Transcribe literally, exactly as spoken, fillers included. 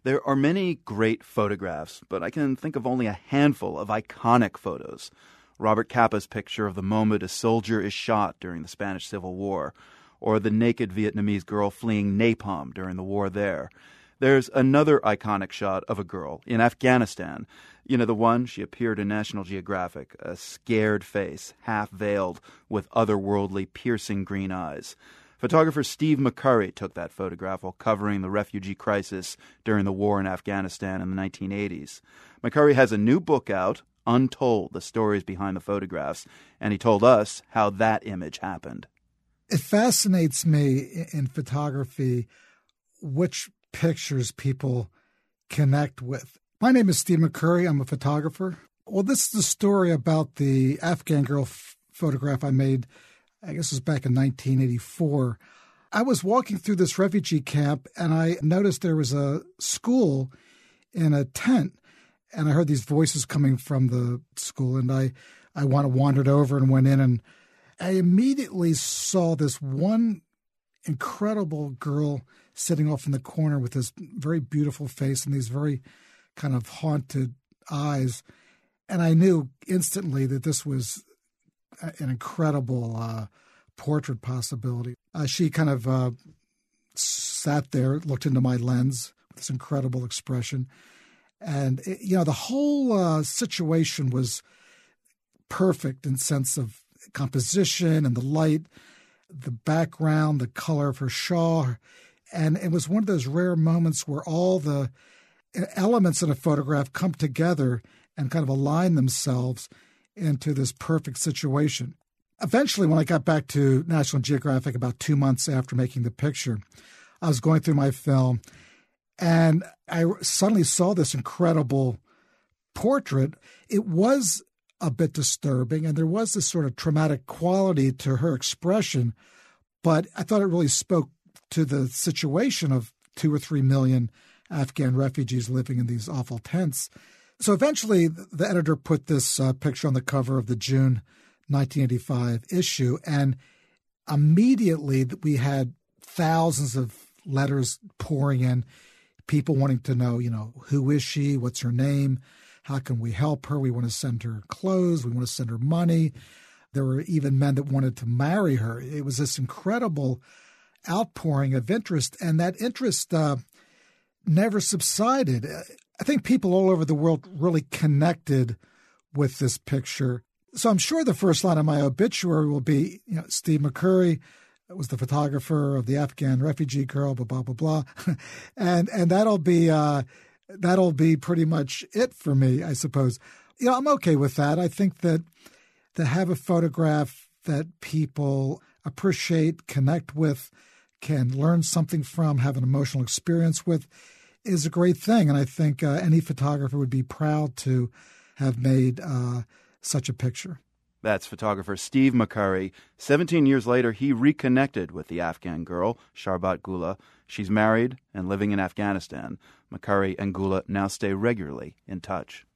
There are many great photographs, but I can think of only a handful of iconic photos. Robert Capa's picture of the moment a soldier is shot during the Spanish Civil War, or the naked Vietnamese girl fleeing napalm during the war there. There's another iconic shot of a girl in Afghanistan. You know, the one, she appeared in National Geographic, a scared face, half-veiled, with otherworldly, piercing green eyes. Photographer Steve McCurry took that photograph while covering the refugee crisis during the war in Afghanistan in the nineteen eighties. McCurry has a new book out, Untold, the stories behind the photographs, and he told us how that image happened. It fascinates me in photography which pictures people connect with. My name is Steve McCurry. I'm a photographer. Well, this is the story about the Afghan girl f- photograph I made, I guess it was back in nineteen eighty-four. I was walking through this refugee camp, and I noticed there was a school in a tent, and I heard these voices coming from the school, and I, I wandered over and went in, and I immediately saw this one incredible girl sitting off in the corner with this very beautiful face and these very kind of haunted eyes. And I knew instantly that this was an incredible uh, portrait possibility. Uh, she kind of uh, sat there, looked into my lens with this incredible expression. And, it, you know, the whole uh, situation was perfect in sense of composition and the light, the background, the color of her shawl. And it was one of those rare moments where all the elements in a photograph come together and kind of align themselves into this perfect situation. Eventually, when I got back to National Geographic about two months after making the picture, I was going through my film, and I suddenly saw this incredible portrait. It was a bit disturbing, and there was this sort of traumatic quality to her expression, but I thought it really spoke to the situation of two or three million Afghan refugees living in these awful tents. So eventually, the editor put this uh, picture on the cover of the June nineteen eighty-five issue, and immediately we had thousands of letters pouring in, people wanting to know, you know, who is she? What's her name? How can we help her? We want to send her clothes. We want to send her money. There were even men that wanted to marry her. It was this incredible outpouring of interest, and that interest uh, never subsided. I think people all over the world really connected with this picture. So I'm sure the first line of my obituary will be, you know, Steve McCurry was the photographer of the Afghan refugee girl, blah, blah, blah, blah. and and that'll be uh, that'll be pretty much it for me, I suppose. You know, I'm okay with that. I think that to have a photograph that people appreciate, connect with, can learn something from, have an emotional experience with, is a great thing. And I think uh, any photographer would be proud to have made uh, such a picture. That's photographer Steve McCurry. Seventeen years later, he reconnected with the Afghan girl, Sharbat Gula. She's married and living in Afghanistan. McCurry and Gula now stay regularly in touch.